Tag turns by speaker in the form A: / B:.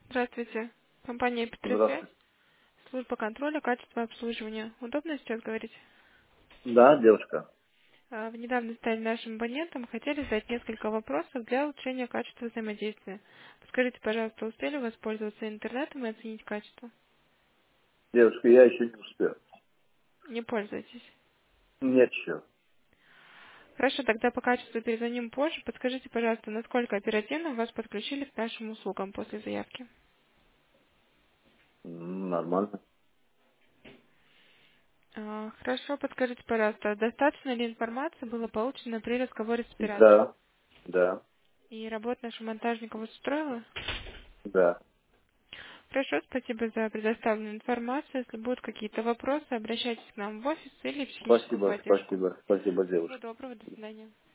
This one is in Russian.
A: Здравствуйте. Компания Петросвязь,
B: Здравствуйте.
A: служба контроля качества обслуживания. Удобно сейчас говорить?
B: Да, девушка.
A: Вы недавно стали нашим абонентом, хотели задать несколько вопросов для улучшения качества взаимодействия. Подскажите, пожалуйста, успели воспользоваться интернетом и оценить качество?
B: Девушка, я еще не успел.
A: Не пользуетесь.
B: Нет еще.
A: Хорошо, тогда по качеству перезвоним позже. Подскажите, пожалуйста, насколько оперативно вас подключили к нашим услугам после заявки?
B: Нормально.
A: Хорошо, подскажите, пожалуйста, достаточно ли информации было получено при разговоре с оператором?
B: Да, да,
A: И работа нашего монтажника вас устроила?
B: да.
A: Хорошо, спасибо за предоставленную информацию. Если будут какие-то вопросы, обращайтесь к нам в офис или в техническую
B: Спасибо,
A: поддержку.
B: спасибо, спасибо,
A: Всего
B: девушка.
A: доброго, до свидания.